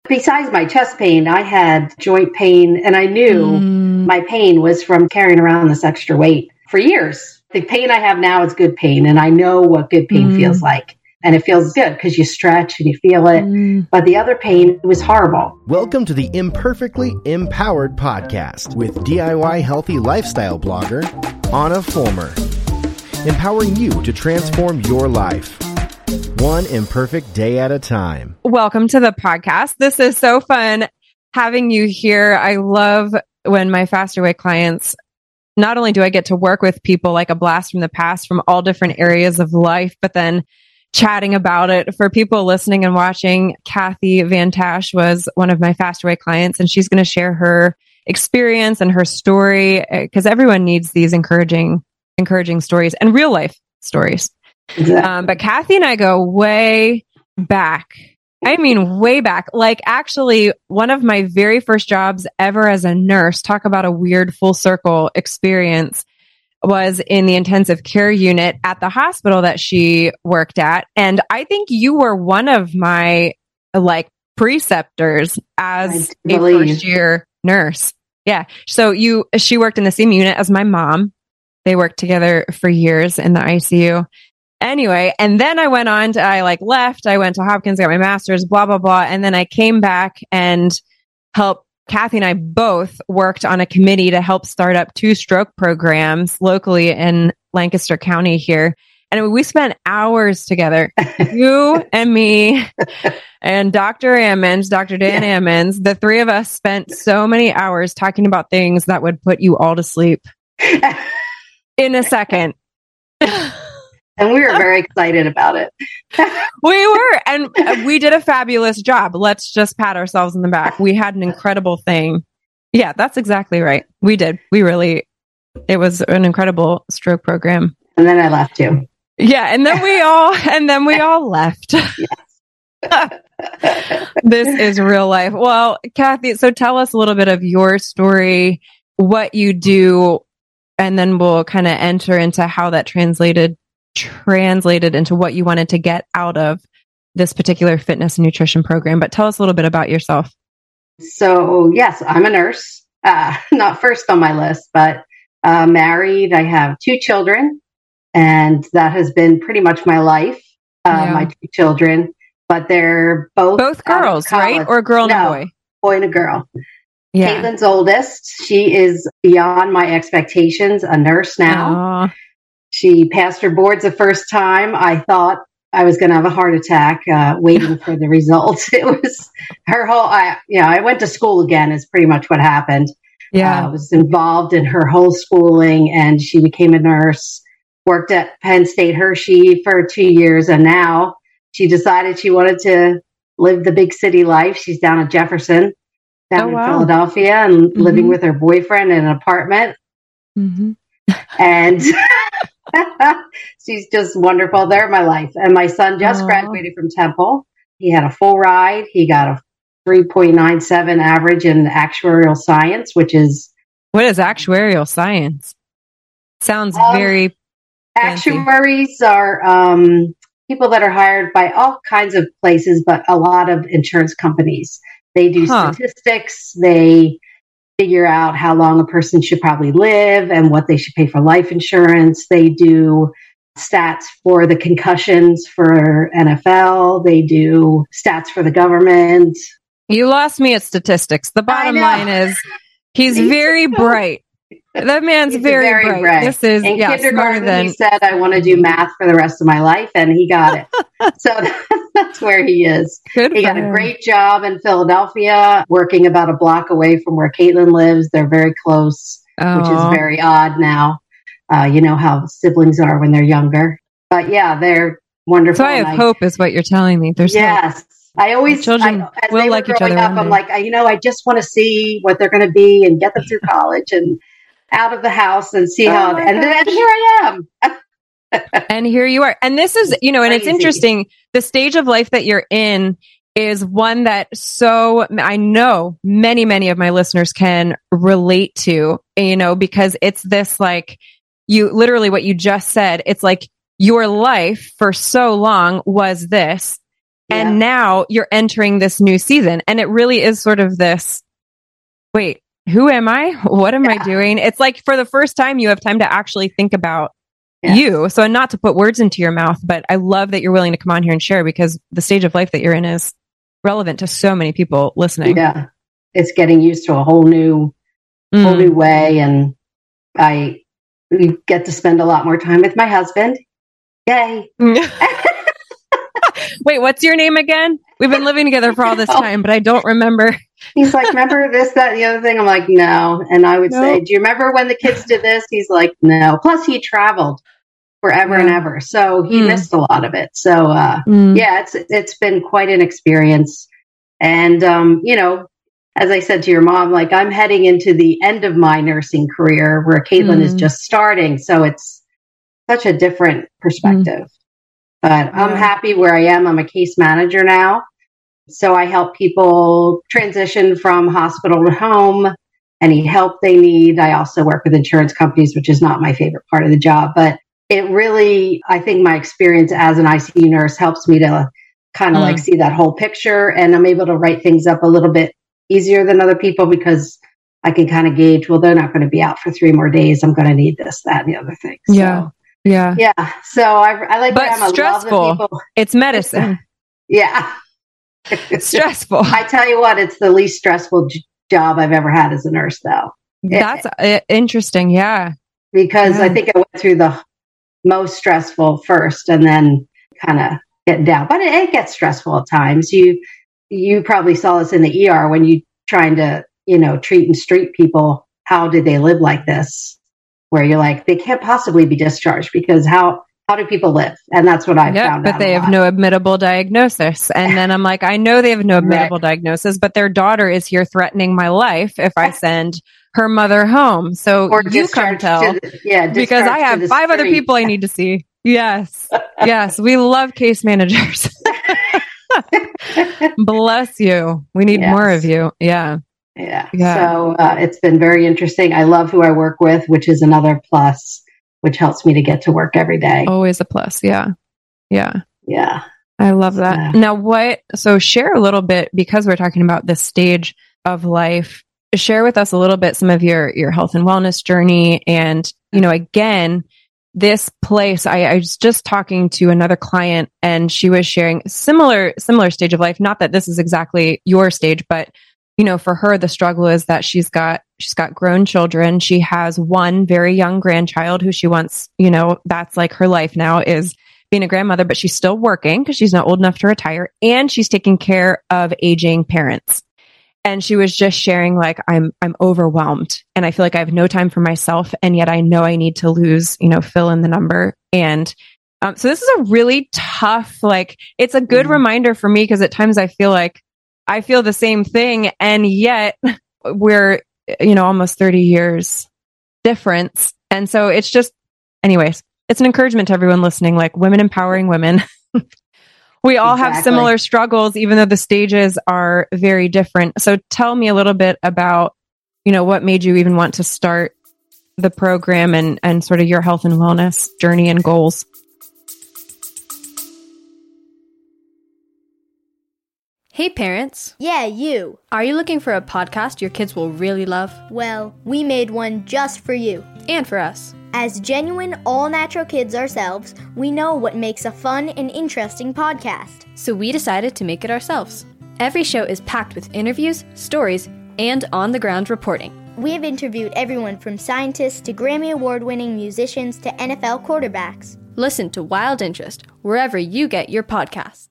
besides my chest pain, I had joint pain, and I knew my pain was from carrying around this extra weight for years. The pain I have now is good pain, and I know what good pain feels like. And it feels good because you stretch and you feel it. But the other pain was horrible. Welcome to the Imperfectly Empowered podcast with DIY healthy lifestyle blogger, Anna Fulmer. Empowering you to transform your life, one imperfect day at a time. Welcome to the podcast. This is so fun having you here. I love when my Faster Way clients, not only do I get to work with people like a blast from the past from all different areas of life, but then chatting about it. For people listening and watching, Kathy Van Tash was one of my Faster Way clients, and she's going to share her experience and her story because everyone needs these encouraging stories and real life stories. Exactly. But Kathy and I go way back. I mean, way back. Like actually one of my very first jobs ever as a nurse, talk about a weird full circle experience, was in the intensive care unit at the hospital that she worked at. And I think you were one of my preceptors as a first year nurse. Yeah. So she worked in the same unit as my mom. They worked together for years in the ICU. Anyway, and then I went on to, I left, I went to Hopkins, got my master's, blah, blah, blah. And then I came back and helped. Kathy and I both worked on a committee to help start up 2 stroke programs locally in Lancaster County here. And we spent hours together, you and me and Dr. Ammons, Dr. Dan Ammons. The three of us spent so many hours talking about things that would put you all to sleep in a second. And we were very excited about it. We were, and we did a fabulous job. Let's just pat ourselves in the back. We had an incredible thing. Yeah, that's exactly right. We did. It was an incredible stroke program. And then I left too. Yeah, and then we all left. This is real life. Well, Kathy, so tell us a little bit of your story, what you do, and then we'll kind of enter into how that translated into what you wanted to get out of this particular fitness and nutrition program. But tell us a little bit about yourself. So, yes, I'm a nurse. Not first on my list, but married. I have 2 children, and that has been pretty much my life. My 2 children, but they're both girls, right? Or a girl and a boy? Boy and a girl. Yeah. Caitlin's oldest. She is beyond my expectations, a nurse now. Aww. She passed her boards the first time. I thought I was going to have a heart attack waiting for the results. It was her whole, I went to school again is pretty much what happened. Yeah. I was involved in her whole schooling, and she became a nurse, worked at Penn State Hershey for 2 years. And now she decided she wanted to live the big city life. She's down at Jefferson, down in Philadelphia, and living with her boyfriend in an apartment. Mm-hmm. And she's just wonderful. They're my life. And my son just graduated from Temple. He had a full ride. He got a 3.97 average in actuarial science, which is... What is actuarial science? Sounds very fancy. Actuaries are people that are hired by all kinds of places, but a lot of insurance companies. They do statistics. They figure out how long a person should probably live and what they should pay for life insurance. They do stats for the concussions for NFL. They do stats for the government. You lost me at statistics. The bottom line is he's very bright. That man's very bright. This is in kindergarten. He said, "I want to do math for the rest of my life," and he got it. So that's where he is. He got a great job in Philadelphia, working about a block away from where Caitlin lives. They're very close, which is very odd now. You know how siblings are when they're younger, but yeah, they're wonderful. So I have hope, is what you're telling me. There's hope. I always, children as will they like were each other. Up, I'm like, I just want to see what they're going to be and get them through college and out of the house and see how. And then here I am. And here you are. And this is, and it's interesting. The stage of life that you're in is one that I know many of my listeners can relate to, because it's this you literally what you just said. It's like your life for so long was this. And now you're entering this new season. And it really is sort of this, wait, who am I? What am I doing? It's like for the first time, you have time to actually think about you. So not to put words into your mouth, but I love that you're willing to come on here and share, because the stage of life that you're in is relevant to so many people listening. Yeah. It's getting used to a whole new way. And we get to spend a lot more time with my husband. Yay. Wait, what's your name again? We've been living together for all this time, but I don't remember. He's like, remember this, that, and the other thing? I'm like, no. And I would say, do you remember when the kids did this? He's like, no. Plus he traveled forever and ever. So he missed a lot of it. So, it's been quite an experience. And, as I said to your mom, like I'm heading into the end of my nursing career where Caitlin is just starting. So it's such a different perspective. But I'm happy where I am. I'm a case manager now. So I help people transition from hospital to home, any help they need. I also work with insurance companies, which is not my favorite part of the job. But it really, I think my experience as an ICU nurse helps me to kind of like see that whole picture. And I'm able to write things up a little bit easier than other people because I can kind of gauge, well, they're not going to be out for 3 more days. I'm going to need this, that, and the other thing. So, yeah. So I like, but stressful. It's medicine. It's stressful. I tell you what, it's the least stressful job I've ever had as a nurse, though. That's interesting. Yeah. Because I think I went through the most stressful first and then kind of getting down. But it gets stressful at times. You probably saw this in the ER when you trying to, treat and street people. How did they live like this? Where you're like, they can't possibly be discharged because how do people live? And that's what I found out. But they have no admittable diagnosis. And then I'm like, I know they have no admittable diagnosis, but their daughter is here threatening my life if I send her mother home. So you come tell. Because I have 5 other people I need to see. Yes. Yes. We love case managers. Bless you. We need more of you. Yeah. So it's been very interesting. I love who I work with, which is another plus, which helps me to get to work every day. Always a plus. Yeah. I love that. Now so share a little bit, because we're talking about this stage of life, share with us a little bit some of your health and wellness journey. And, again, this place, I was just talking to another client and she was sharing similar stage of life. Not that this is exactly your stage, but for her, the struggle is that she's got grown children. She has one very young grandchild who she wants, that's like her life now is being a grandmother, but she's still working because she's not old enough to retire, and she's taking care of aging parents. And she was just sharing, like, I'm overwhelmed and I feel like I have no time for myself. And yet I know I need to lose, fill in the number. And so this is a really tough, it's a good reminder for me, because at times I feel like I feel the same thing. And yet we're, almost 30 years difference. And so it's just, anyways, it's an encouragement to everyone listening, like women empowering women. We all have similar struggles, even though the stages are very different. So tell me a little bit about, what made you even want to start the program and sort of your health and wellness journey and goals. Hey parents. Yeah, you. Are you looking for a podcast your kids will really love? Well, we made one just for you. And for us. As genuine, all-natural kids ourselves, we know what makes a fun and interesting podcast. So we decided to make it ourselves. Every show is packed with interviews, stories, and on-the-ground reporting. We have interviewed everyone from scientists to Grammy Award-winning musicians to NFL quarterbacks. Listen to Wild Interest wherever you get your podcasts.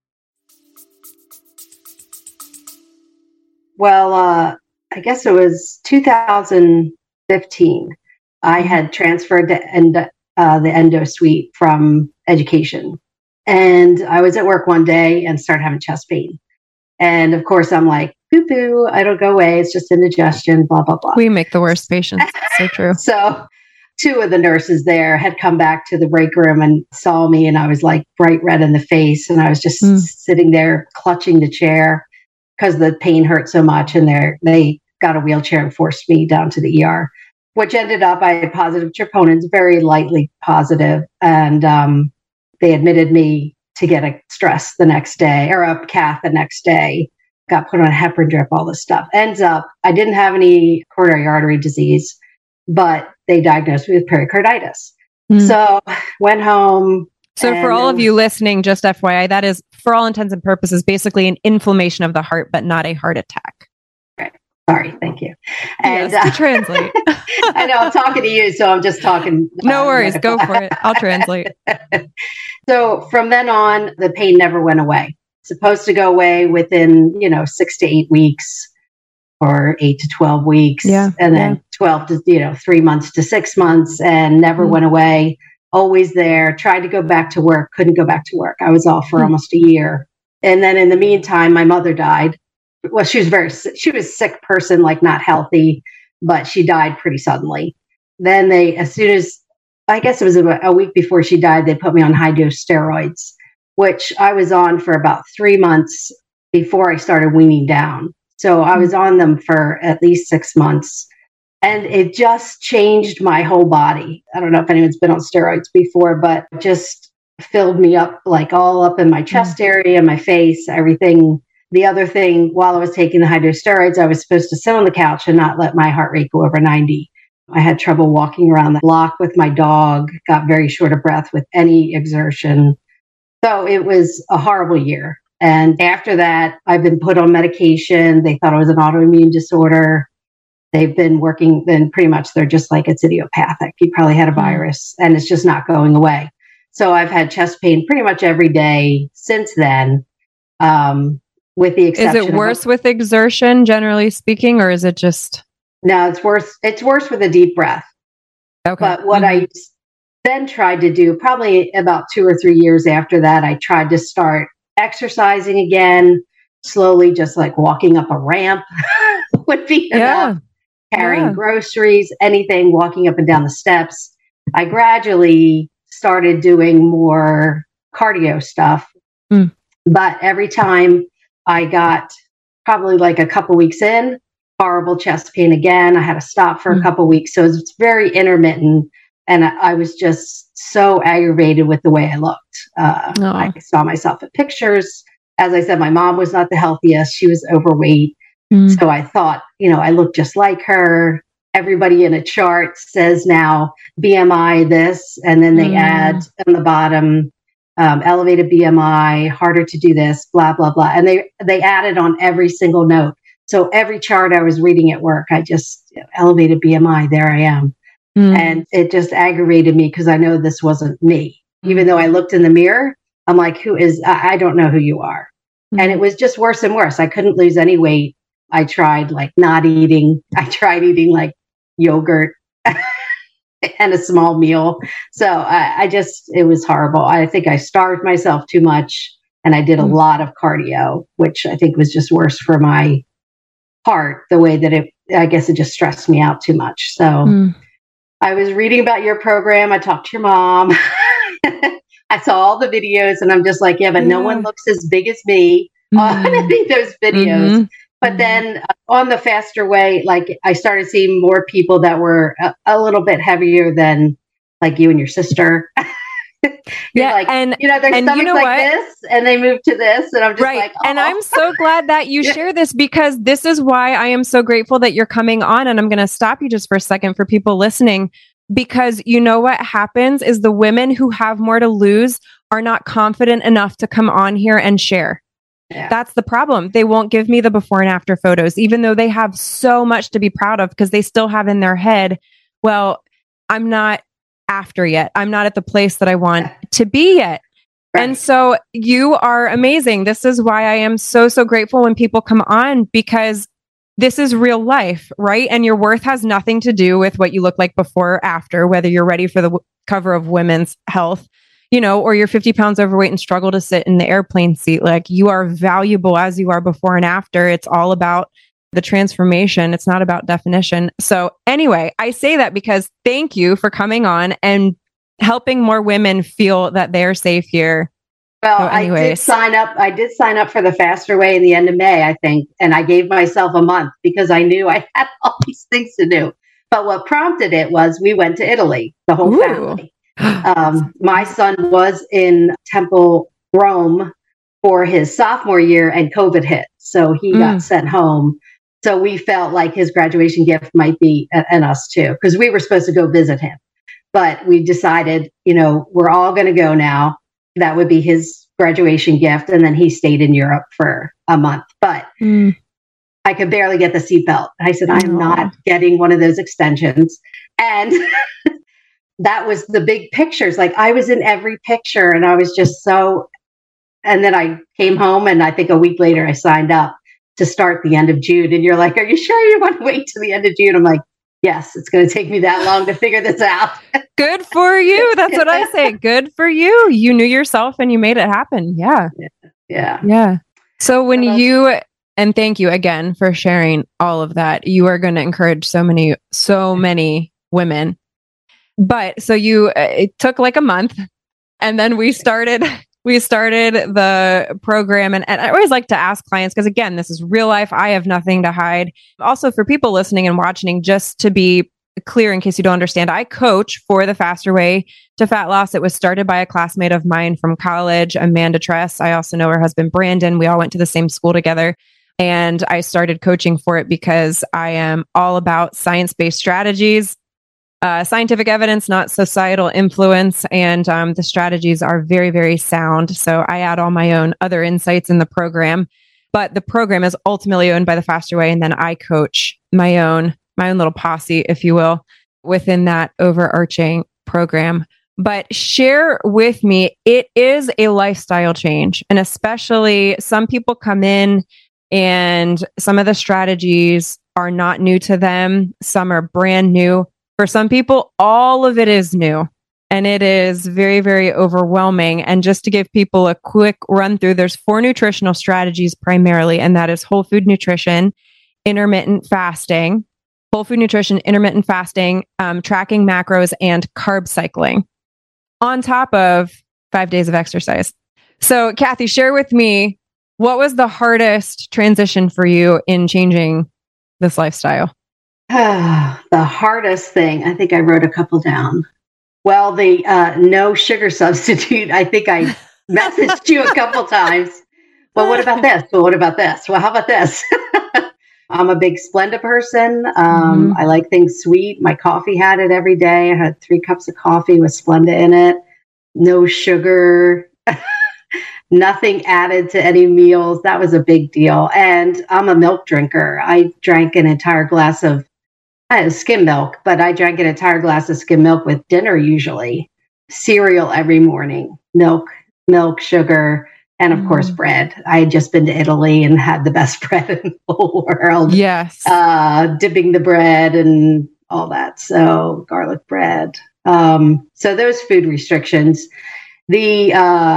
Well, I guess it was 2015. I had transferred to the endo suite from education. And I was at work one day and started having chest pain. And of course, I'm like, poo-poo, I don't go away. It's just indigestion, blah, blah, blah. We make the worst patients. So true. So 2 of the nurses there had come back to the break room and saw me. And I was like bright red in the face. And I was just sitting there clutching the chair because the pain hurt so much. And they got a wheelchair and forced me down to the ER. Which ended up, I had positive troponins, very lightly positive. And they admitted me to get a stress the next day or a cath the next day. Got put on a heparin drip, all this stuff. Ends up, I didn't have any coronary artery disease, but they diagnosed me with pericarditis. So went home. So for all of you listening, just FYI, that is, for all intents and purposes, basically an inflammation of the heart, but not a heart attack. Right. Sorry. Thank you. And yes, to translate. I know I'm talking to you, so I'm just talking. No worries. Go for it. I'll translate. So from then on, the pain never went away. Supposed to go away within, 6 to 8 weeks or 8 to 12 weeks. Yeah. And then 12 to, 3 months to 6 months, and never went away. Always there. Tried to go back to work. Couldn't go back to work. I was off for almost a year. And then in the meantime, my mother died. Well, she was a sick person, like not healthy, but she died pretty suddenly. Then I guess it was about a week before she died, they put me on high dose steroids, which I was on for about 3 months before I started weaning down. So I was on them for at least 6 months, and it just changed my whole body. I don't know if anyone's been on steroids before, but it just filled me up, like all up in my chest area, my face, everything. The other thing, while I was taking the high dose steroids, I was supposed to sit on the couch and not let my heart rate go over 90. I had trouble walking around the block with my dog, got very short of breath with any exertion. So it was a horrible year. And after that, I've been put on medication. They thought it was an autoimmune disorder. They've been working, then pretty much they're just like, it's idiopathic. You probably had a virus and it's just not going away. So I've had chest pain pretty much every day since then, with the exception. Is it worse with exertion, generally speaking, or is it just? No, it's worse. It's worse with a deep breath. Okay. But what I then tried to do, probably about 2 or 3 years after that, I tried to start exercising again, slowly, just like walking up a ramp would be enough. Carrying groceries, anything, walking up and down the steps. I gradually started doing more cardio stuff. But every time I got probably like a couple weeks in, horrible chest pain again. I had to stop for a couple weeks. So it's very intermittent. And I was just so aggravated with the way I looked. I saw myself in pictures. As I said, my mom was not the healthiest. She was overweight. So I thought, I look just like her. Everybody in a chart says now BMI this, and then they add on the bottom, elevated BMI, harder to do this, blah, blah, blah. And they added on every single note. So every chart I was reading at work, I just elevated BMI, there I am. And it just aggravated me because I know this wasn't me. Even though I looked in the mirror, I'm like, I don't know who you are. And it was just worse and worse. I couldn't lose any weight. I tried like not eating. I tried eating like yogurt and a small meal. So it was horrible. I think I starved myself too much, and I did a lot of cardio, which I think was just worse for my heart, the way that I guess it just stressed me out too much. So I was reading about your program. I talked to your mom. I saw all the videos, and I'm just like, but no one looks as big as me on any of those videos. But then on the faster way, like I started seeing more people that were a little bit heavier than like you and your sister. Like, and their stomachs like this, and they move to this, and I'm just like, oh. And I'm so glad that you share this, because this is why I am so grateful that you're coming on. And I'm going to stop you just for a second for people listening, because what happens is the women who have more to lose are not confident enough to come on here and share. Yeah. That's the problem. They won't give me the before and after photos, even though they have so much to be proud of, because they still have in their head, well, I'm not after yet. I'm not at the place that I want to be yet. Right. And so you are amazing. This is why I am so, so grateful when people come on, because this is real life, right? And your worth has nothing to do with what you look like before or after, whether you're ready for the cover of Women's Health, or you're 50 pounds overweight and struggle to sit in the airplane seat. Like, you are valuable as you are before and after. It's all about the transformation. It's not about definition. So anyway, I say that because thank you for coming on and helping more women feel that they're safe here. Well, I did sign up for the faster way in the end of May, I think. And I gave myself a month because I knew I had all these things to do. But what prompted it was we went to Italy, the whole family. My son was in Temple Rome for his sophomore year and COVID hit. So he got sent home. So we felt like his graduation gift might be, and us too, because we were supposed to go visit him. But we decided, we're all going to go now. That would be his graduation gift. And then he stayed in Europe for a month. But I could barely get the seatbelt. I said, I'm not getting one of those extensions. And that was the big pictures. Like I was in every picture and I was just so, and then I came home and I think a week later I signed up to start the end of June. And you're like, are you sure you want to wait to the end of June? I'm like, yes, it's going to take me that long to figure this out. Good for you. That's what I say. Good for you. You knew yourself and you made it happen. Yeah. Yeah. So when and thank you again for sharing all of that. You are going to encourage so many women. But so it took like a month and then we started the program. And I always like to ask clients, because again, this is real life. I have nothing to hide. Also for people listening and watching, just to be clear, in case you don't understand, I coach for the Faster Way to Fat Loss. It was started by a classmate of mine from college, Amanda Tress. I also know her husband, Brandon. We all went to the same school together. And I started coaching for it because I am all about science-based strategies, scientific evidence, not societal influence. And the strategies are very, very sound. So I add all my own other insights in the program. But the program is ultimately owned by the Faster Way. And then I coach my own little posse, if you will, within that overarching program. But share with me, it is a lifestyle change. And especially some people come in and some of the strategies are not new to them. Some are brand new. For some people, all of it is new and it is very, very overwhelming. And just to give people a quick run through, there's 4 nutritional strategies primarily, and that is whole food nutrition, intermittent fasting, tracking macros, and carb cycling on top of 5 days of exercise. So Kathy, share with me, what was the hardest transition for you in changing this lifestyle? The hardest thing, I think I wrote a couple down. Well, the no sugar substitute, I think I messaged you a couple times. Well, what about this? Well, what about this? Well, how about this? I'm a big Splenda person. I like things sweet. My coffee had it every day. I had 3 cups of coffee with Splenda in it. No sugar, nothing added to any meals. That was a big deal. And I'm a milk drinker. I drank an entire glass of skim milk, but I drank an entire glass of skim milk with dinner usually. Cereal every morning, milk, sugar, and of course bread. I had just been to Italy and had the best bread in the whole world. Yes. Dipping the bread and all that. So garlic bread. So those food restrictions, the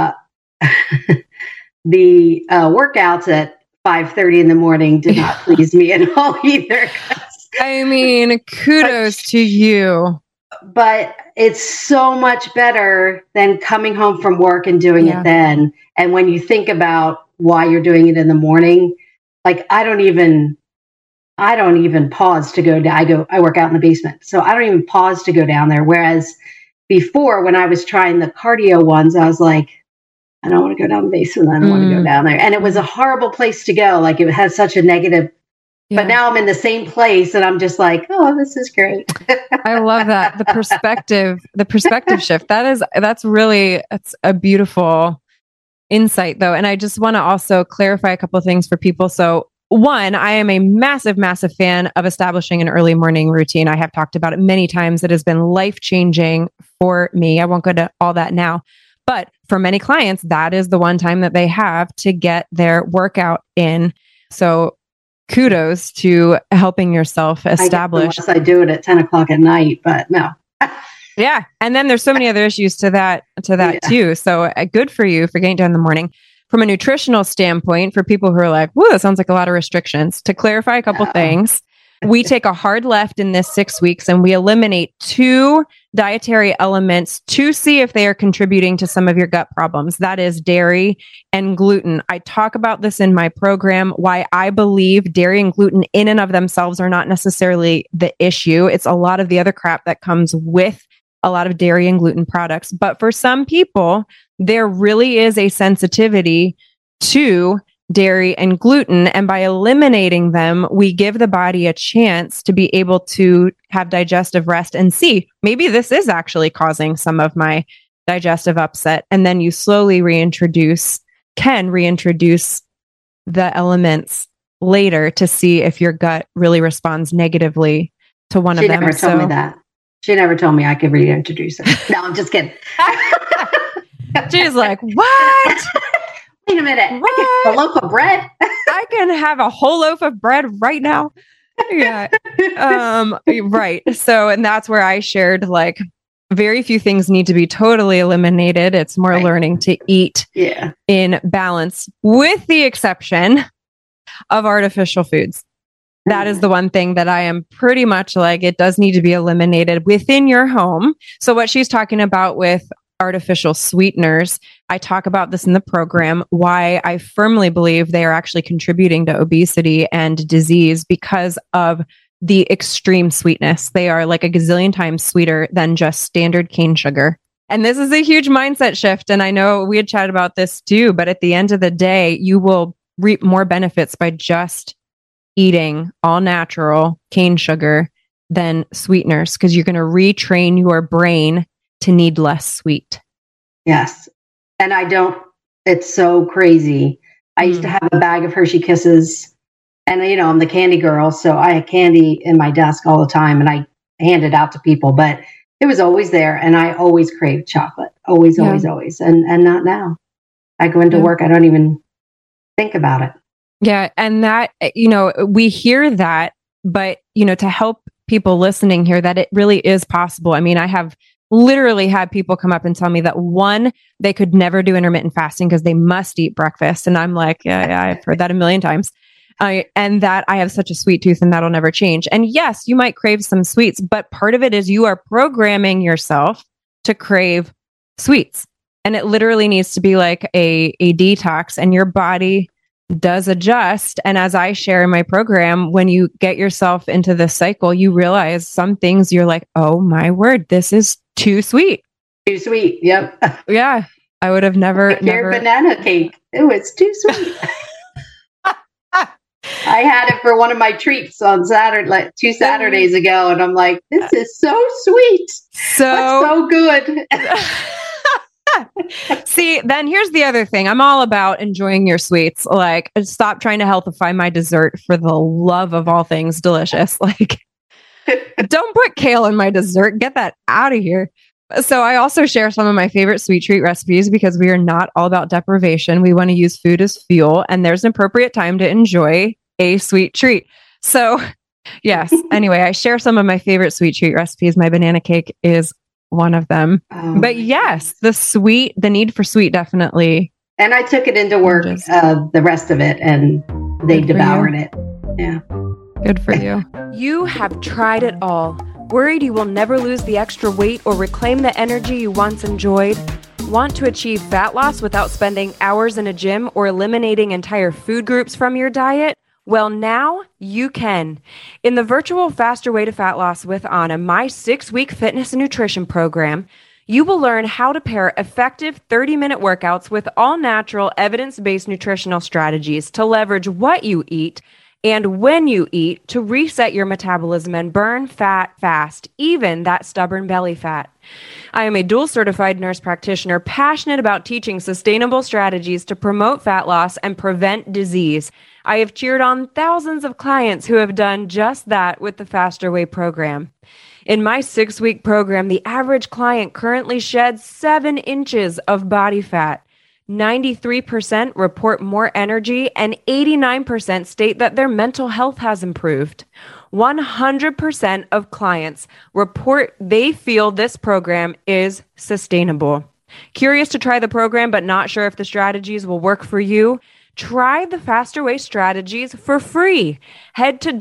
workouts at 5:30 in the morning did not please me at all either. I mean, kudos to you. But it's so much better than coming home from work and doing it then. And when you think about why you're doing it in the morning, like I don't even pause to go down. I work out in the basement. So I don't even pause to go down there. Whereas before, when I was trying the cardio ones, I was like, I don't want to go down the basement. I don't want to go down there. And it was a horrible place to go. Like it has such a negative. But now I'm in the same place and I'm just like, oh, this is great. I love that. The perspective shift. That's a beautiful insight though. And I just want to also clarify a couple of things for people. So one, I am a massive, massive fan of establishing an early morning routine. I have talked about it many times. It has been life-changing for me. I won't go to all that now. But for many clients, that is the one time that they have to get their workout in. So kudos to helping yourself establish. I do it at 10 o'clock at night, but no. Yeah. And then there's so many other issues to that too. So good for you for getting done in the morning. From a nutritional standpoint, for people who are like, whoa, that sounds like a lot of restrictions. To clarify a couple things, we take a hard left in this 6 weeks and we eliminate 2 dietary elements to see if they are contributing to some of your gut problems. That is dairy and gluten. I talk about this in my program, why I believe dairy and gluten in and of themselves are not necessarily the issue. It's a lot of the other crap that comes with a lot of dairy and gluten products. But for some people, there really is a sensitivity to dairy and gluten. And by eliminating them, we give the body a chance to be able to have digestive rest and see, maybe this is actually causing some of my digestive upset. And then you slowly can reintroduce the elements later to see if your gut really responds negatively to one of them. She never told me that. She never told me I could reintroduce it. No, I'm just kidding. She's like, what? Wait a minute. What? I can have a loaf of bread. I can have a whole loaf of bread right now. Yeah. Right. So, and that's where I shared like very few things need to be totally eliminated. It's more learning to eat in balance, with the exception of artificial foods. That is the one thing that I am pretty much like, it does need to be eliminated within your home. So what she's talking about with artificial sweeteners, I talk about this in the program, why I firmly believe they are actually contributing to obesity and disease because of the extreme sweetness. They are like a gazillion times sweeter than just standard cane sugar. And this is a huge mindset shift. And I know we had chatted about this too, but at the end of the day, you will reap more benefits by just eating all natural cane sugar than sweeteners, because you're going to retrain your brain to need less sweet. Yes. And it's so crazy. I used to have a bag of Hershey Kisses, and I'm the candy girl. So I had candy in my desk all the time and I handed out to people, but it was always there. And I always craved chocolate. Always. And not now. I go into work. I don't even think about it. Yeah. And that, we hear that, but, to help people listening here, that it really is possible. I mean, I have literally had people come up and tell me that they could never do intermittent fasting because they must eat breakfast. And I'm like, yeah, I've heard that a million times. And that I have such a sweet tooth and that'll never change. And yes, you might crave some sweets, but part of it is you are programming yourself to crave sweets. And it literally needs to be like a detox, and your body does adjust. And as I share in my program, when you get yourself into this cycle, you realize some things you're like, oh my word, this is too sweet. Too sweet. Yep. Yeah. I would have never. Banana cake. It was too sweet. I had it for one of my treats on Saturday, like 2 Saturdays ago. And I'm like, this is so sweet. So good. See, then here's the other thing. I'm all about enjoying your sweets. Like, stop trying to healthify my dessert, for the love of all things delicious. Like, don't put kale in my dessert. Get that out of here. So I also share some of my favorite sweet treat recipes, because we are not all about deprivation. We want to use food as fuel, and there's an appropriate time to enjoy a sweet treat. So yes. Anyway, I share some of my favorite sweet treat recipes. My banana cake is one of them. But yes, the need for sweet definitely. And I took it into work, the rest of it, and they devoured it. Yeah. Good for you. You have tried it all. Worried you will never lose the extra weight or reclaim the energy you once enjoyed? Want to achieve fat loss without spending hours in a gym or eliminating entire food groups from your diet? Well, now you can. In the virtual Faster Way to Fat Loss with Anna, my 6-week fitness and nutrition program, you will learn how to pair effective 30-minute workouts with all-natural, evidence-based nutritional strategies to leverage what you eat and when you eat to reset your metabolism and burn fat fast, even that stubborn belly fat. I am a dual certified nurse practitioner passionate about teaching sustainable strategies to promote fat loss and prevent disease. I have cheered on thousands of clients who have done just that with the Faster Way program. In my 6-week program, the average client currently sheds 7 inches of body fat. 93% report more energy, and 89% state that their mental health has improved. 100% of clients report they feel this program is sustainable. Curious to try the program but not sure if the strategies will work for you? Try the Faster Way strategies for free. Head to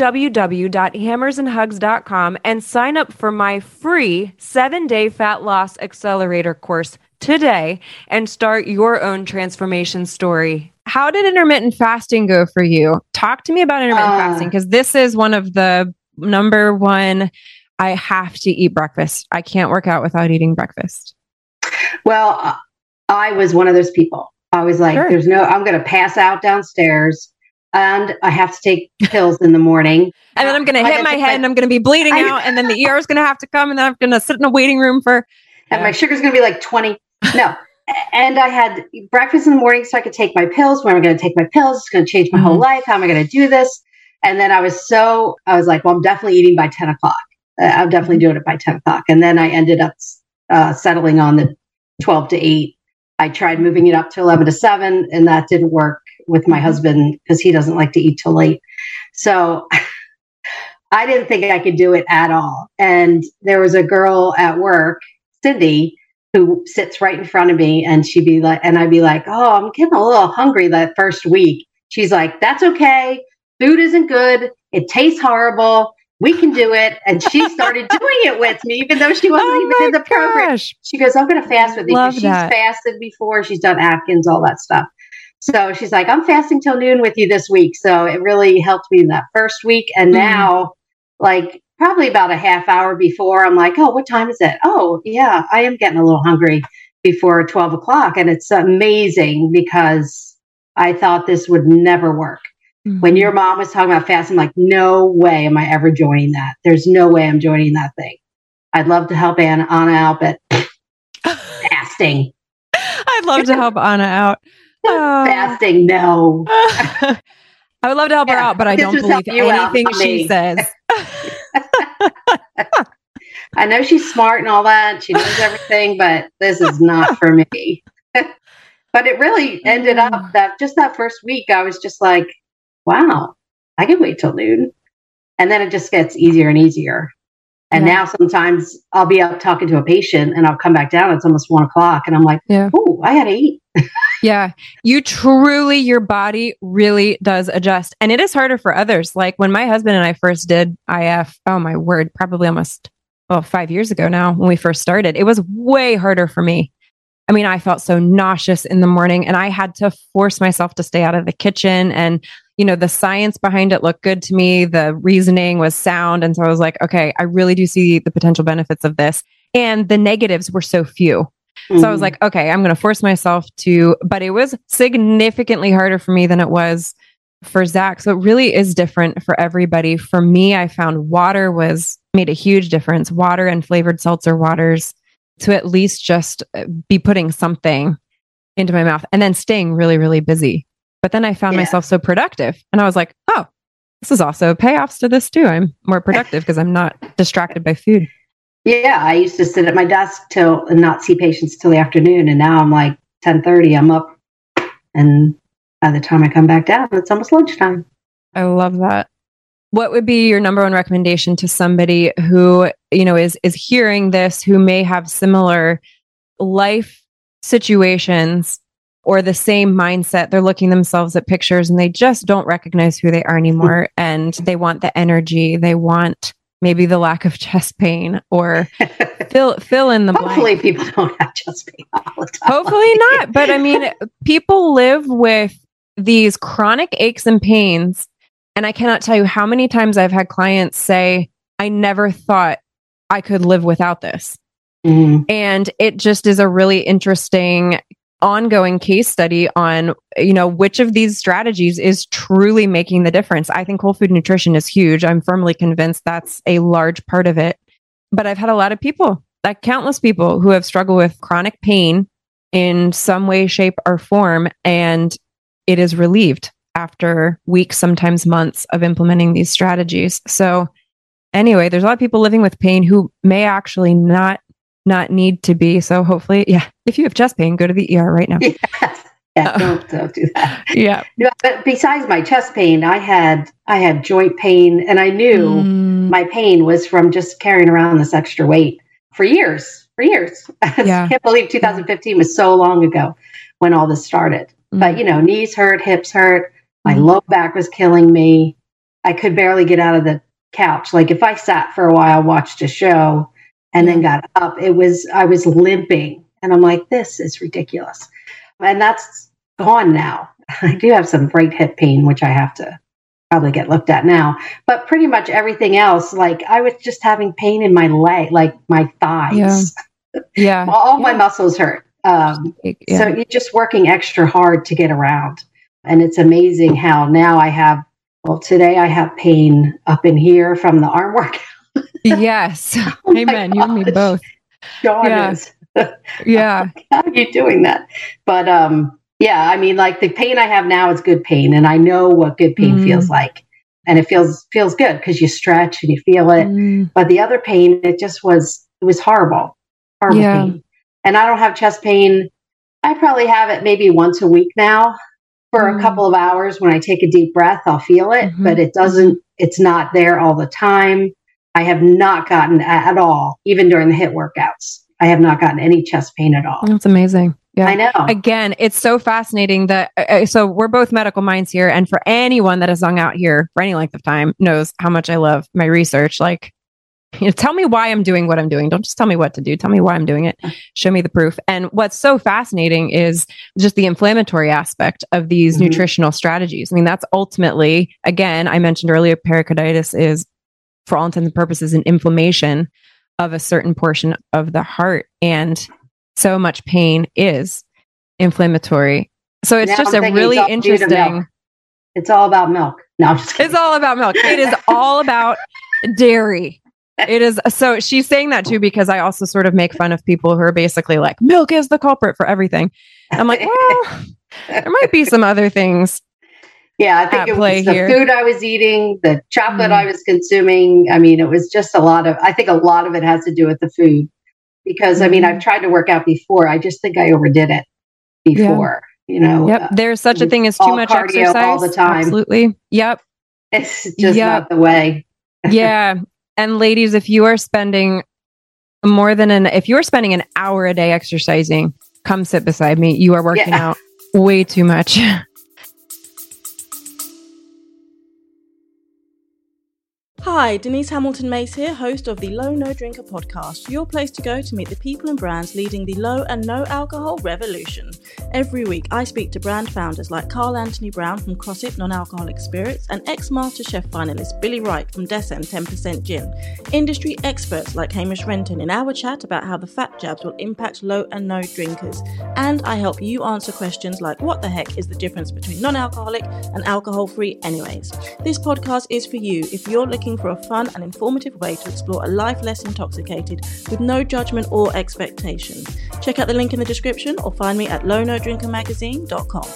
www.hammersandhugs.com and sign up for my free 7-day fat loss accelerator course today and start your own transformation story. How did intermittent fasting go for you? Talk to me about intermittent fasting, because this is one of the number one. I have to eat breakfast. I can't work out without eating breakfast. Well, I was one of those people. I was like, Sure. I'm going to pass out downstairs and I have to take pills in the morning. And then I'm going to hit my head and I'm going to be bleeding out. And then the ER is going to have to come and then I'm going to sit in a waiting room for. And my sugar's going to be like 20. No. And I had breakfast in the morning so I could take my pills. When am I going to take my pills? It's going to change my whole life. How am I going to do this? And then I was like, well, I'm definitely eating by 10 o'clock. I'm definitely doing it by 10 o'clock. And then I ended up settling on the 12 to 8. I tried moving it up to 11 to 7, and that didn't work with my husband because he doesn't like to eat till late. So I didn't think I could do it at all. And there was a girl at work, Cindy, who sits right in front of me, and she'd be like, and I'd be like, oh, I'm getting a little hungry that first week. She's like, that's okay. Food isn't good. It tastes horrible. We can do it. And she started doing it with me, even though she wasn't even in the program. She goes, I'm going to fast with you. She's fasted before. She's done Atkins, all that stuff. So she's like, I'm fasting till noon with you this week. So it really helped me in that first week. And now, like, probably about a half hour before, I'm like, oh, what time is it? Oh, yeah, I am getting a little hungry before 12 o'clock. And it's amazing because I thought this would never work. When your mom was talking about fasting, I'm like, no way am I ever joining that. There's no way I'm joining that thing. I'd love to help Anna out, but fasting. I'd love to help Anna out. Fasting, no. I would love to help her out, but I don't believe anything she says. I know she's smart and all that. She knows everything, but this is not for me. But it really ended up that just that first week, I was just like, wow, I can wait till noon. And then it just gets easier and easier. And now sometimes I'll be up talking to a patient and I'll come back down. It's almost 1 o'clock. And I'm like, oh, I had to eat. Yeah. Your body really does adjust. And it is harder for others. Like when my husband and I first did IF, oh my word, probably almost 5 years ago now when we first started, it was way harder for me. I mean, I felt so nauseous in the morning and I had to force myself to stay out of the kitchen. And, the science behind it looked good to me. The reasoning was sound. And so I was like, okay, I really do see the potential benefits of this. And the negatives were so few. So I was like, okay, I'm going to force myself to, but it was significantly harder for me than it was for Zach. So it really is different for everybody. For me, I found water made a huge difference. Water and flavored seltzer waters to at least just be putting something into my mouth and then staying really, really busy. But then I found myself so productive and I was like, oh, this is also payoffs to this too. I'm more productive because I'm not distracted by food. Yeah. I used to sit at my desk and not see patients till the afternoon. And now I'm like 10:30, I'm up. And by the time I come back down, it's almost lunchtime. I love that. What would be your number one recommendation to somebody who, is hearing this, who may have similar life situations or the same mindset? They're looking themselves at pictures and they just don't recognize who they are anymore. And they want the energy. They want maybe the lack of chest pain or fill in the blank. Hopefully people don't have chest pain all the time. Hopefully not. But I mean, people live with these chronic aches and pains. And I cannot tell you how many times I've had clients say, I never thought I could live without this. And it just is a really interesting ongoing case study on, which of these strategies is truly making the difference. I think whole food nutrition is huge. I'm firmly convinced that's a large part of it. But I've had a lot of people, like countless people who have struggled with chronic pain in some way, shape, or form. And it is relieved after weeks, sometimes months of implementing these strategies. So anyway, there's a lot of people living with pain who may actually not need to be. So hopefully, if you have chest pain, go to the ER right now. Yes. Yeah, don't do that. Yeah. No, but besides my chest pain, I had joint pain, and I knew my pain was from just carrying around this extra weight for years. I can't believe 2015 was so long ago when all this started. But, knees hurt, hips hurt. My low back was killing me. I could barely get out of the couch. Like if I sat for a while, watched a show, and then got up, I was limping. And I'm like, this is ridiculous. And that's gone now. I do have some right hip pain, which I have to probably get looked at now. But pretty much everything else, like I was just having pain in my leg, like my thighs. Yeah. All my muscles hurt. So you're just working extra hard to get around. And it's amazing how now today I have pain up in here from the arm workout. Yes. Amen. You and me both. Sean is. Yeah. How are you doing that? But I mean, like the pain I have now is good pain. And I know what good pain feels like. And it feels good because you stretch and you feel it. But the other pain, it was horrible. Horrible pain. And I don't have chest pain. I probably have it maybe once a week now. For a couple of hours, when I take a deep breath, I'll feel it, but it's not there all the time. I have not gotten at all, even during the HIIT workouts. I have not gotten any chest pain at all. That's amazing. Yeah. I know. Again, it's so fascinating that, so we're both medical minds here. And for anyone that has hung out here for any length of time knows how much I love my research. Like, tell me why I'm doing what I'm doing. Don't just tell me what to do. Tell me why I'm doing it. Show me the proof. And what's so fascinating is just the inflammatory aspect of these nutritional strategies. I mean, that's ultimately, again, I mentioned earlier, pericarditis is, for all intents and purposes, an inflammation of a certain portion of the heart. And so much pain is inflammatory. So it's just a really interesting. It's all about milk. No, I'm just kidding. It's all about milk. It is all about dairy. It is. So she's saying that too, because I also sort of make fun of people who are basically like, milk is the culprit for everything. I'm like, well, there might be some other things. Yeah, I think it was the food I was eating, the chocolate I was consuming. I mean, it was just I think a lot of it has to do with the food. Because, I mean, I've tried to work out before. I just think I overdid it before, Yep. There's such a thing as too much exercise. All the time. Absolutely. Yep. It's just not the way. Yeah. And ladies, if you are spending an hour a day exercising, come sit beside me. You are working out way too much. Hi, Denise Hamilton-Mace here, host of the Low No Drinker podcast, your place to go to meet the people and brands leading the low and no alcohol revolution. Every week, I speak to brand founders like Carl Anthony Brown from CrossFit Non-Alcoholic Spirits and ex-MasterChef finalist Billy Wright from Descent 10% Gin, industry experts like Hamish Renton in our chat about how the fat jabs will impact low and no drinkers, and I help you answer questions like what the heck is the difference between non-alcoholic and alcohol-free anyways. This podcast is for you if you're looking for a fun and informative way to explore a life less intoxicated with no judgment or expectation. Check out the link in the description or find me at lownodrinkermagazine.com.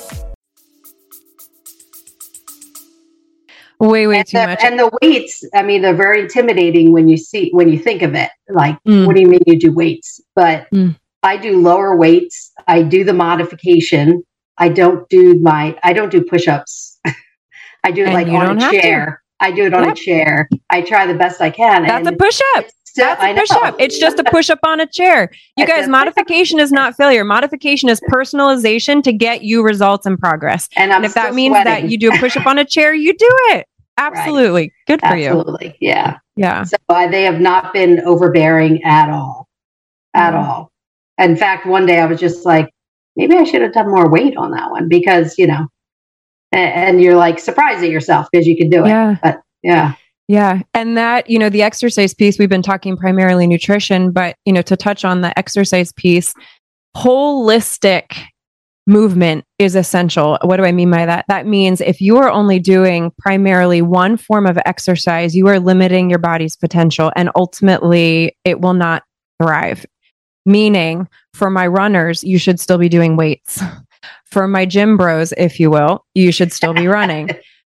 Way too much. And the weights, I mean, they're very intimidating when you think of it. Like, what do you mean you do weights? But I do lower weights. I do the modification. I don't do push-ups. I do it like on a chair. I do it on a chair. I try the best I can. That's a push-up. That's a push-up. It's just a push-up on a chair. You guys, modification is not failure. Modification is personalization to get you results and progress. And if that means that you do a push-up on a chair, you do it. Absolutely. Right. Good for you. Absolutely. Yeah. Yeah. So they have not been overbearing at all. At all. In fact, one day I was just like, maybe I should have done more weight on that one because, and you're like surprised at yourself because you can do it. Yeah. But yeah. Yeah. And that, the exercise piece, we've been talking primarily nutrition, but, to touch on the exercise piece, holistic movement is essential. What do I mean by that? That means if you are only doing primarily one form of exercise, you are limiting your body's potential and ultimately it will not thrive. Meaning for my runners, you should still be doing weights. For my gym bros, if you will, you should still be running.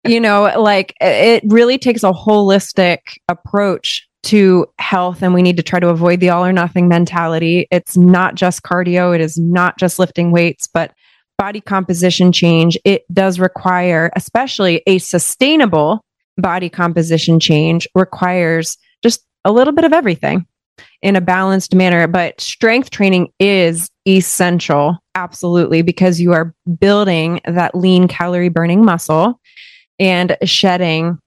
It really takes a holistic approach to health, and we need to try to avoid the all or nothing mentality. It's not just cardio. It is not just lifting weights, but body composition change. It does require, especially a sustainable body composition change, requires just a little bit of everything in a balanced manner. But strength training is essential, absolutely, because you are building that lean calorie burning muscle and shedding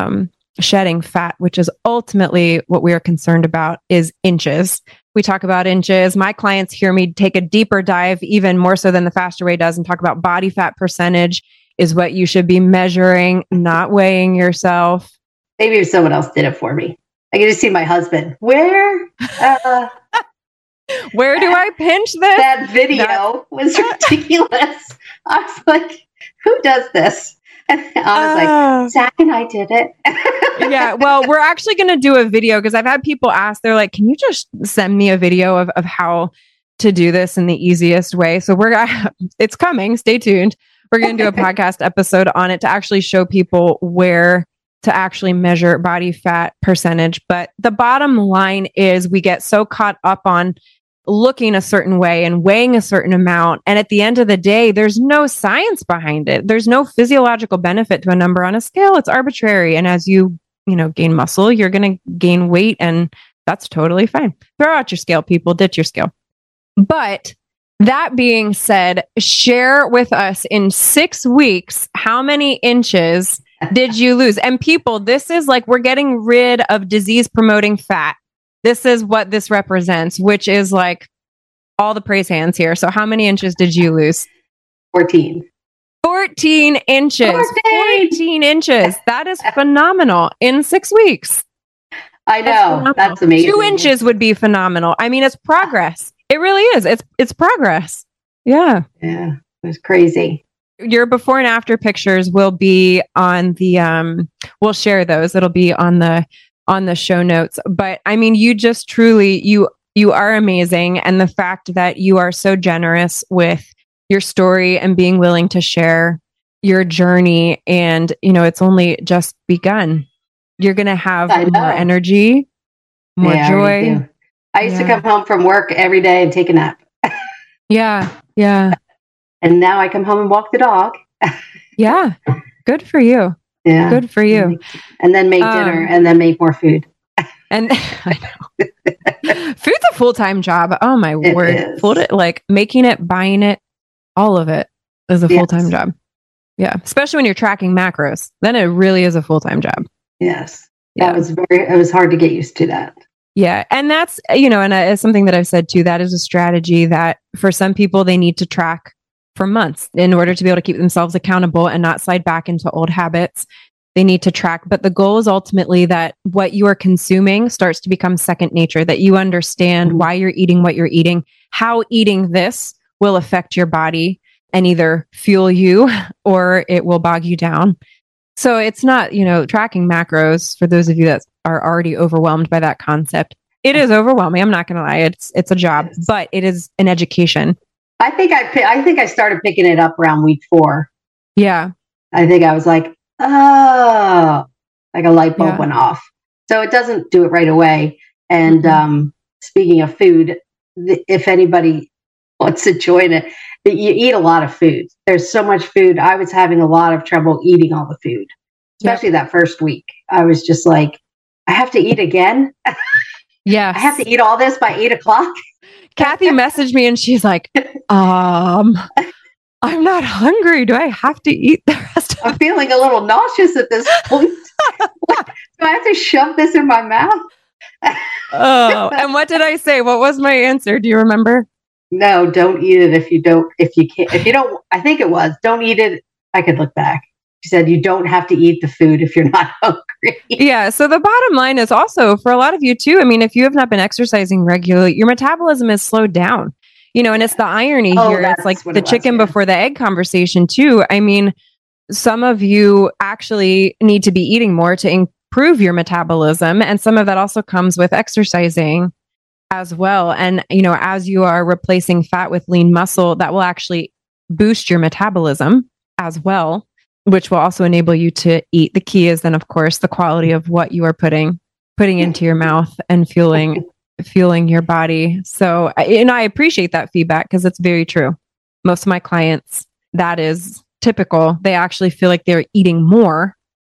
fat, which is ultimately what we are concerned about is inches. We talk about inches. My clients hear me take a deeper dive, even more so than the Faster Way does, and talk about body fat percentage is what you should be measuring, not weighing yourself. Maybe if someone else did it for me. I get to see my husband. Where? Where do I pinch this? That video was ridiculous. I was like, who does this? And I was like, Zach and I did it. Yeah. Well, we're actually going to do a video because I've had people ask, they're like, can you just send me a video of how to do this in the easiest way? So it's coming. Stay tuned. We're going to do a podcast episode on it to actually show people where to actually measure body fat percentage. But the bottom line is we get so caught up on looking a certain way and weighing a certain amount. And at the end of the day, there's no science behind it. There's no physiological benefit to a number on a scale. It's arbitrary. And as you gain muscle, you're going to gain weight, and that's totally fine. Throw out your scale, people. Ditch your scale. But that being said, share with us in 6 weeks, how many inches did you lose? And people, this is like, we're getting rid of disease promoting fat. This is what this represents, which is like all the praise hands here. So how many inches did you lose? 14. 14 inches. 14 inches. That is phenomenal in 6 weeks. I know. That's amazing. 2 inches would be phenomenal. I mean, it's progress. It really is. It's progress. Yeah. Yeah. It was crazy. Your before and after pictures will be on the, we'll share those. It'll be on the show notes. But I mean, you just truly, you are amazing. And the fact that you are so generous with your story and being willing to share your journey. And, it's only just begun. You're going to have more energy, more joy. I used to come home from work every day and take a nap. Yeah. Yeah. And now I come home and walk the dog. Yeah. Good for you. Yeah. Good for you. And then make dinner and then make more food. And I know. Food's a full-time job. Oh my word. Like making it, buying it, all of it is a full-time job. Yeah. Especially when you're tracking macros. Then it really is a full-time job. Yes. It was hard to get used to that. Yeah. And that's, and it's something that I've said too, that is a strategy that for some people, they need to track for months in order to be able to keep themselves accountable and not slide back into old habits. They need to track. But the goal is ultimately that what you are consuming starts to become second nature, that you understand why you're eating what you're eating, how eating this will affect your body and either fuel you or it will bog you down. So it's not, tracking macros for those of you that are already overwhelmed by that concept. It is overwhelming. I'm not going to lie. It's a job, but it is an education. I think I started picking it up around week 4. Yeah. I think I was like, oh, like a light bulb went off. So it doesn't do it right away. And speaking of food, if anybody wants to join it, you eat a lot of food. There's so much food. I was having a lot of trouble eating all the food, especially that first week. I was just like, I have to eat again. Yeah. I have to eat all this by 8:00. Kathy messaged me and she's like, I'm not hungry. Do I have to eat the rest of it? I'm feeling a little nauseous at this point. Do I have to shove this in my mouth? Oh, and what did I say? What was my answer? Do you remember? No, don't eat it if you don't, I think it was, don't eat it. I could look back. She said, you don't have to eat the food if you're not hungry. Yeah. So the bottom line is also for a lot of you too. I mean, if you have not been exercising regularly, your metabolism is slowed down, and it's the irony here. It's like the chicken before the egg conversation too. I mean, some of you actually need to be eating more to improve your metabolism. And some of that also comes with exercising as well. And, as you are replacing fat with lean muscle, that will actually boost your metabolism as well, which will also enable you to eat. The key is then, of course, the quality of what you are putting into your mouth and fueling your body. So, and I appreciate that feedback because it's very true. Most of my clients, that is typical. They actually feel like they're eating more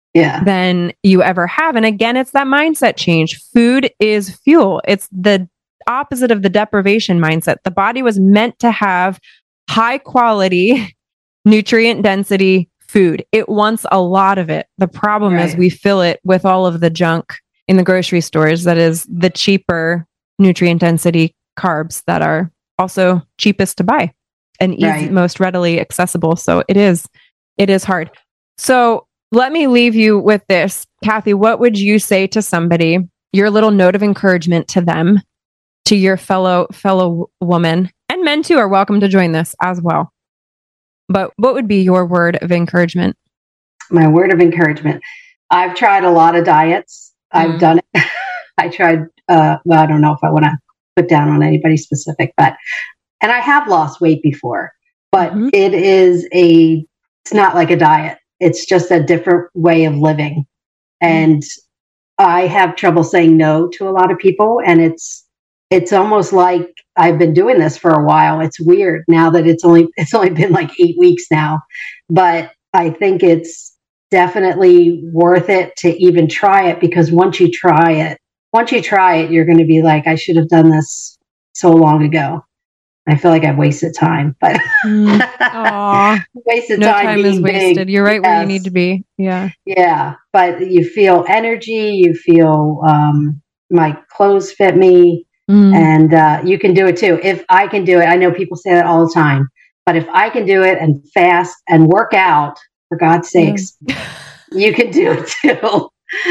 than you ever have. And again, it's that mindset change. Food is fuel. It's the opposite of the deprivation mindset. The body was meant to have high quality, nutrient density food. It wants a lot of it. The problem is we fill it with all of the junk in the grocery stores. That is the cheaper nutrient density carbs that are also cheapest to buy and most readily accessible. So it is hard. So let me leave you with this. Kathy, what would you say to somebody, your little note of encouragement to them to your fellow woman, and men too are welcome to join this as well. But what would be your word of encouragement? My word of encouragement. I've tried a lot of diets. I've done it. I tried, I don't know if I want to put down on anybody specific, and I have lost weight before, but it's not like a diet. It's just a different way of living. And I have trouble saying no to a lot of people. And it's almost like I've been doing this for a while. It's weird now that it's only been like 8 weeks now, but I think it's definitely worth it to even try it, because once you try it, you're going to be like, I should have done this so long ago. I feel like I've wasted time, but wasted no time is wasted. Big. You're right where you need to be. Yeah. But you feel energy, you feel, my clothes fit me, and you can do it too. If I can do it, I know people say that all the time, but if I can do it and fast and work out, for God's sakes, you can do it too.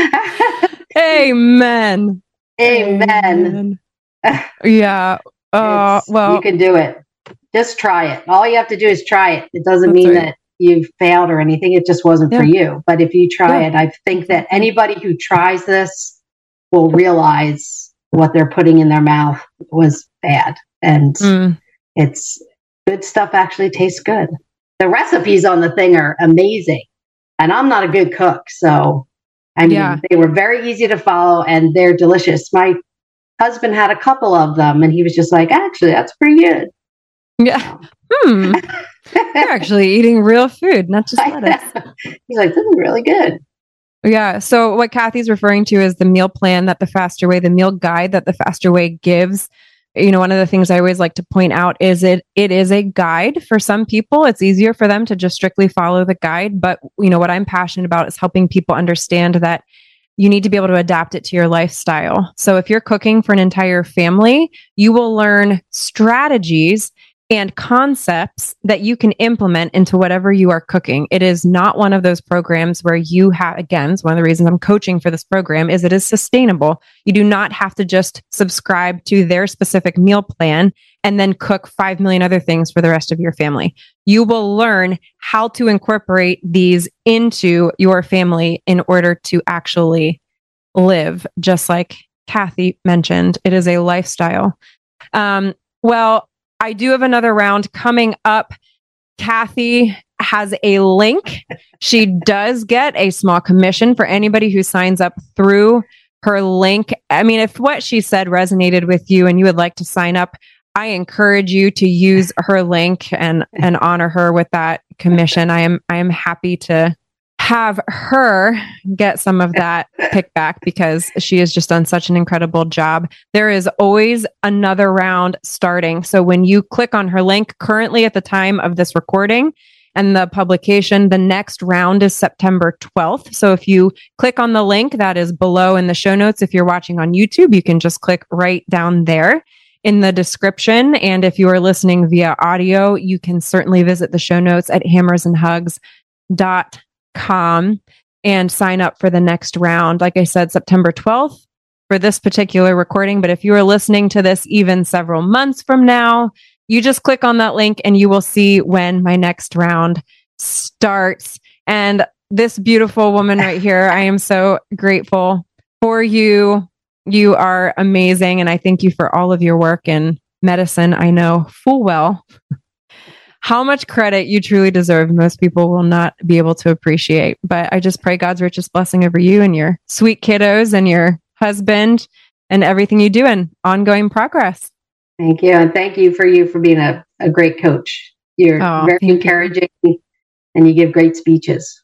Amen. Yeah. Well, you can do it. Just try it. All you have to do is try it. It doesn't mean that you've failed or anything. It just wasn't for you. But if you try it, I think that anybody who tries this will realize what they're putting in their mouth was bad. And it's good stuff actually tastes good. The recipes on the thing are amazing. And I'm not a good cook. So, I mean, they were very easy to follow and they're delicious. My husband had a couple of them and he was just like, actually, that's pretty good. Yeah. You're actually eating real food, not just lettuce. He's like, this is really good. Yeah. So what Kathy's referring to is the meal plan that the Faster Way, the meal guide that the Faster Way gives. You know, one of the things I always like to point out is it is a guide. For some people, it's easier for them to just strictly follow the guide. But, you know, what I'm passionate about is helping people understand that you need to be able to adapt it to your lifestyle. So if you're cooking for an entire family, you will learn strategies and concepts that you can implement into whatever you are cooking. It is not one of those programs where you have, again, it's one of the reasons I'm coaching for this program, is it is sustainable. You do not have to just subscribe to their specific meal plan and then cook 5 million other things for the rest of your family. You will learn how to incorporate these into your family in order to actually live, just like Kathy mentioned. It is a lifestyle. Well, I do have another round coming up. Kathy has a link. She does get a small commission for anybody who signs up through her link. I mean, if what she said resonated with you and you would like to sign up, I encourage you to use her link and honor her with that commission. I am happy to have her get some of that kickback because she has just done such an incredible job. There is always another round starting. So when you click on her link currently at the time of this recording and the publication, the next round is September 12th. So if you click on the link that is below in the show notes, if you're watching on YouTube, you can just click right down there in the description. And if you are listening via audio, you can certainly visit the show notes at hammersandhugs.com and sign up for the next round. Like I said, September 12th for this particular recording. But if you are listening to this even several months from now, you just click on that link and you will see when my next round starts. And this beautiful woman right here, I am so grateful for you. You are amazing. And I thank you for all of your work in medicine. I know full well how much credit you truly deserve. Most people will not be able to appreciate, but I just pray God's richest blessing over you and your sweet kiddos and your husband and everything you do and ongoing progress. Thank you. And thank you for being a great coach. You're very encouraging and you give great speeches.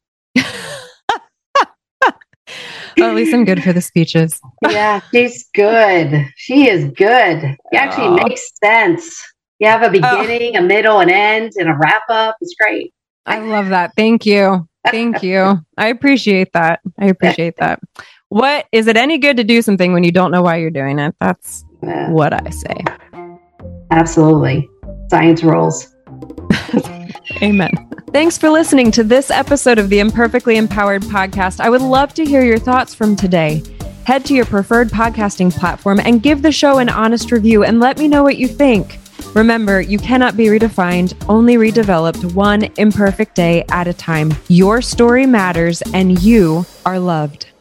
Well, at least I'm good for the speeches. Yeah, she's good. She is good. It actually makes sense. You have a beginning, a middle, an end, and a wrap up. It's great. I love that. Thank you. Thank you. I appreciate that. What is it any good to do something when you don't know why you're doing it? That's what I say. Absolutely. Science rules. Amen. Thanks for listening to this episode of the Imperfectly Empowered podcast. I would love to hear your thoughts from today. Head to your preferred podcasting platform and give the show an honest review and let me know what you think. Remember, you cannot be redefined, only redeveloped one imperfect day at a time. Your story matters and you are loved.